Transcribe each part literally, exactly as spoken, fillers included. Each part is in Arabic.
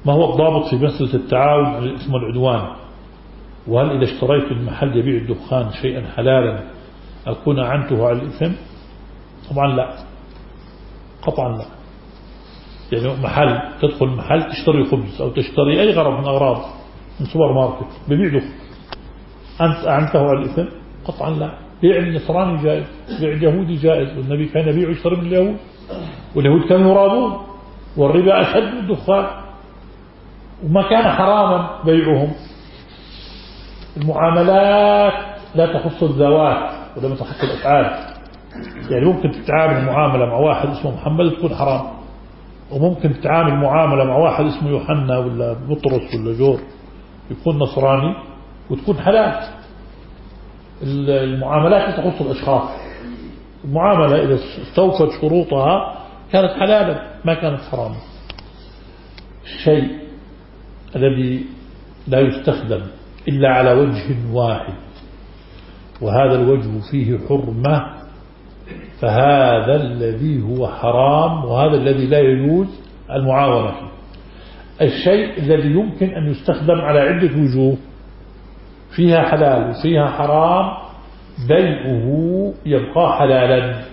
ما هو الضابط في مسألة التعاون على الإثم والعدوان؟ وهل إذا اشتريت المحل يبيع الدخان شيئا حلالا أكون أعنته على الإثم؟ طبعا لا، قطعا لا. يعني محل، تدخل محل تشتري خبز أو تشتري أي غرض من أغراض من سوبر ماركت ببيع دخان، أنت أعنته على الإثم؟ قطعا لا. بيع النصراني جائز، بيع اليهودي جائز، والنبي كان يبيع ويشتري من اليهود، واليهود كانوا يرابون، والربا أشد من الدخان، وما كان حراما بيعهم. المعاملات لا تخص الذوات ولما تخص الأفعال. يعني ممكن تتعامل معاملة مع واحد اسمه محمد تكون حرام، وممكن تتعامل معاملة مع واحد اسمه يوحنا ولا بطرس ولا جور يكون نصراني وتكون حلال. المعاملات لا تخص الأشخاص. المعاملة إذا استوفت شروطها كانت حلالا ما كانت حراما. الشيء الذي لا يستخدم إلا على وجه واحد وهذا الوجه فيه حرمة فهذا الذي هو حرام، وهذا الذي لا يجوز المعاونة فيه. الشيء الذي يمكن أن يستخدم على عدة وجوه فيها حلال وفيها حرام بيعه يبقى حلالا،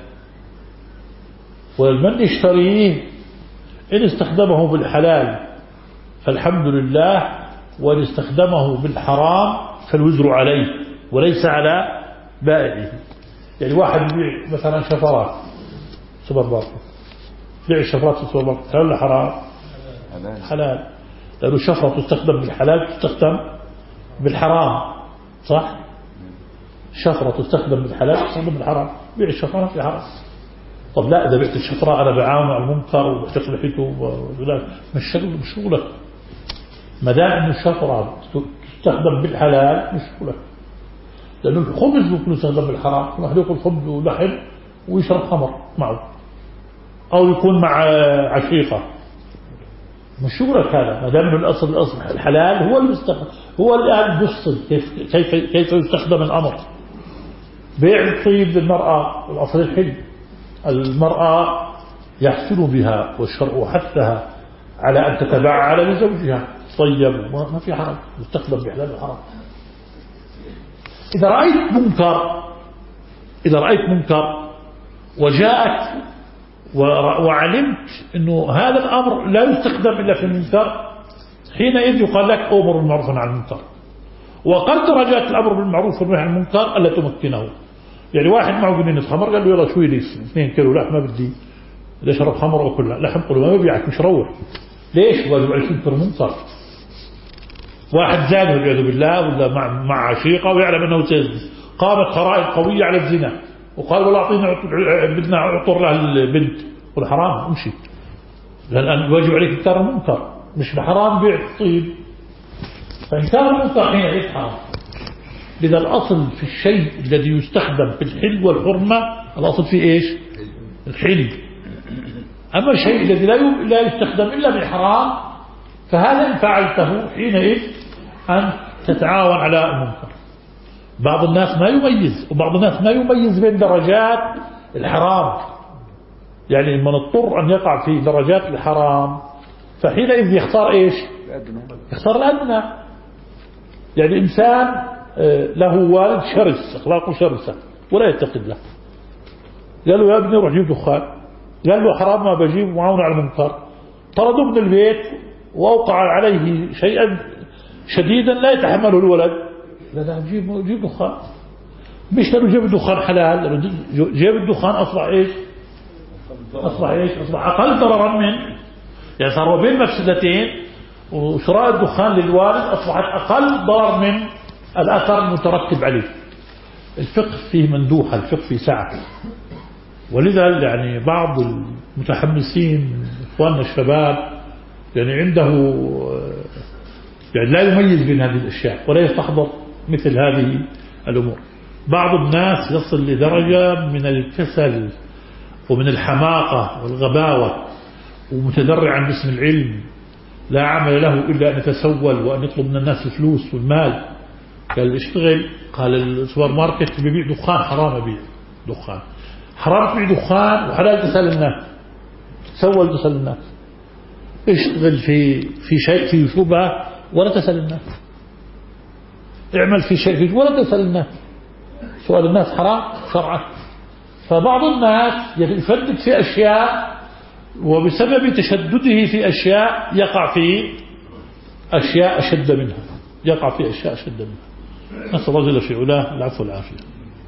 ولمن يشتريه إن استخدمه بالحلال فالحمد لله، وإن استخدمه بالحرام فالوزر عليه وليس على بائعه. يعني واحد يبيع مثلا شفرات سوبر ماركت، بيع الشفرات في السوبر ماركت حلال ولا حرام؟ حلال، لأنه الشفرة تستخدم بالحلال تستخدم بالحرام، صح؟ الشفرة تستخدم بالحلال تستخدم بالحرام، بيع الشفرة في حرام. طب لا، إذا بعت الشفرة أنا بعاون على المنكر وبحتق لحيته مش شغل مش شغلك، ما دام إن الشفرة تستخدم بالحلال مش شغلك. لأن الخبز ممكن يستخدم بالحرام، واحد يأكل خبز ولحم ويشرب خمر معه، أو يكون مع عشيقة، مش شغلك هذا. ما دام الأصل الأصل الحلال هو المستخدم، هو الآن بيفصل كيف كيف كيف يستخدم الأمر. بيع الطيب للمرأة الأصل الحل، المرأة يحسن بها والشرع حثها على أن تتبعل لزوجها طيب، ما في حرام يستخدم بحلال وحرام. إذا رأيت منكر إذا رأيت منكر وجاءت وعلمت أنه هذا الأمر لا يستخدم إلا في المنكر، حينئذ يقال لك أمر بالمعروف والنهي عن المنكر. وقد درجات الأمر بالمعروف والنهي عن المنكر ألا تمكنه. يعني واحد معه جنينة خمر قال له يلا شوي لي اثنين كيلو لحم ما بدي، إذا شرب خمر وكلها لحم قل ما ببيعك مش روح. ليش؟ واجب عليك تنكر منكر. واحد زاد والعياذ بالله ولا مع مع عشيقة ويعلم أنه سيزني، قامت قرائن قوية على الزنا وقال ولا أعطينا بدنا عطر لها البنت، قل حرام امشي، لأن واجب عليك إنكار المنكر مش بحرام بيع الطيب. فإنكار المنكر حين يفهم. لذا الأصل في الشيء الذي يستخدم في الحل والحرمة الأصل فيه إيش؟ الحل. أما الشيء الذي لا يستخدم إلا بالحرام فهذا إن فعلته حينئذ أن تتعاون على المنكر. بعض الناس ما يميز، وبعض الناس ما يميز بين درجات الحرام، يعني من اضطر أن يقع في درجات الحرام فحينئذ يختار إيش؟ يختار الأدنى. يعني إنسان له والد شرس أخلاقه شرسة ولا يتقي الله، قال له يا ابني روح جيب دخان، قال له حرام ما بجيب معاون على المنكر، طرده من البيت وأوقع عليه شيئا شديدا لا يتحمله الولد. لا لا جيب جيب دخان، مش لأنه جيب الدخان حلال، لأنه جيب الدخان أصبح إيش؟ أصبح إيش؟ أصبح أقل ضررا منه، يعني صار بين مفسدتين، وشراء الدخان للوالد أصبحت أقل ضرر من الأثر المترتب عليه. الفقه فيه مندوحة، الفقه فيه سعة. ولذا يعني بعض المتحمسين إخواننا الشباب يعني عنده يعني لا يميز بين هذه الأشياء ولا يستحضر مثل هذه الأمور. بعض الناس يصل لدرجة من الكسل ومن الحماقة والغباوة ومتذرعا باسم العلم، لا عمل له إلا أن يتسول وأن يطلب من الناس الفلوس والمال. قال اشتغل، قال السوبر ماركت بيبيع دخان حرام، أبيع دخان حرام، تبيع دخان وحلال تسأل الناس، تسول تسأل الناس. اشتغل في في شيء في شبهة ولا تسأل الناس، اعمل في شيء ولا تسأل الناس. سؤال الناس حرام شرعا. فبعض الناس يفدد في أشياء وبسبب تشدده في أشياء يقع في أشياء أشد منها، يقع في أشياء أشد منها. نسأل الله جل في علاه العفو والعافية.